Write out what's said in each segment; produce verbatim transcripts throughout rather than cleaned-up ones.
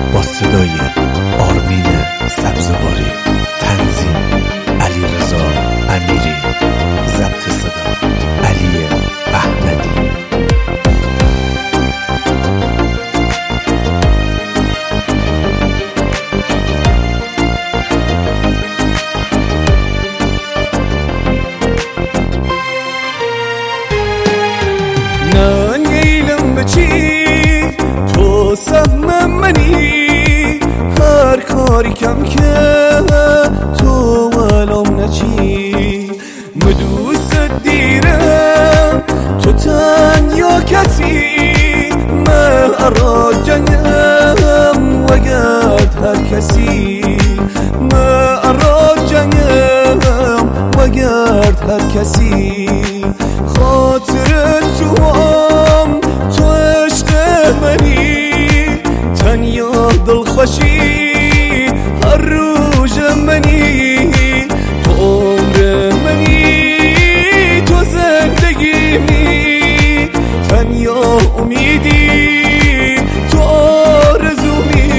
با صدای آرمین سبزواری، تنظیم علیرضا امیری، ضبط صدا علی احمدی. بچی تو سهم منی، هر کاری کم که تو ولام نچی. مدوست دیرم تو تنیا کسی، من ارا جنگم وگرد هر کسی. من ارا جنگم وگرد هر کسی. خاطر تو هم تو عشق منی، تنیا دلخوشی هر روز منی. تو عمر منی، تو زندگیمی، تنیا امیدی، تو آرزومی.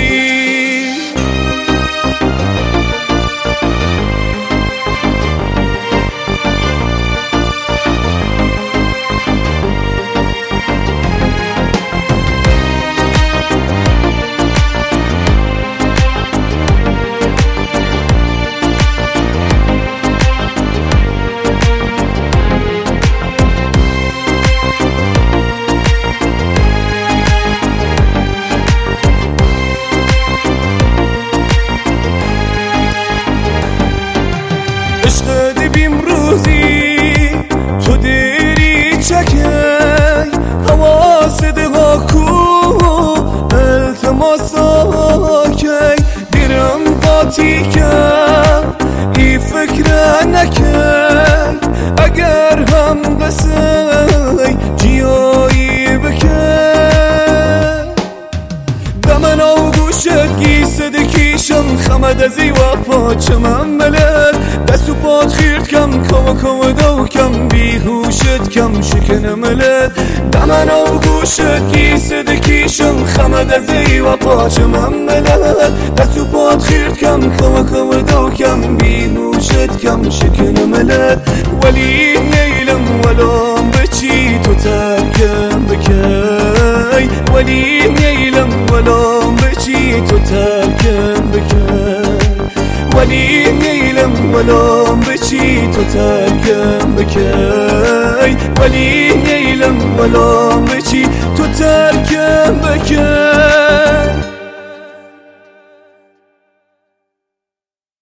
عشق دبیم روزی تو دیری چکی، حواس دها کو التماس کی. دیرم قاطی که ای فکر نکی، اگر هم دستی جیایی بکی. دمن او گوشت گیسد کیشم خمد ازی و پاچمم ملد. دستو پات خیرد کم کم کم دو کم بیهوشت کم شکن ملد. دمن او گوشت گیسد کیشم خمد ازی و پاچمم ملد. دستو پات خیرد کم کم کم دو کم بیهوشت کم شکن ملد. ولی نیلم ولام بچی تو ترکم بکی. ولی نیلم ولام بچی تو ترکم بکی. ولی نیلم ولام بچی تو ترکم بکی. ولی نیلم ولام بچی تو ترکم بکی.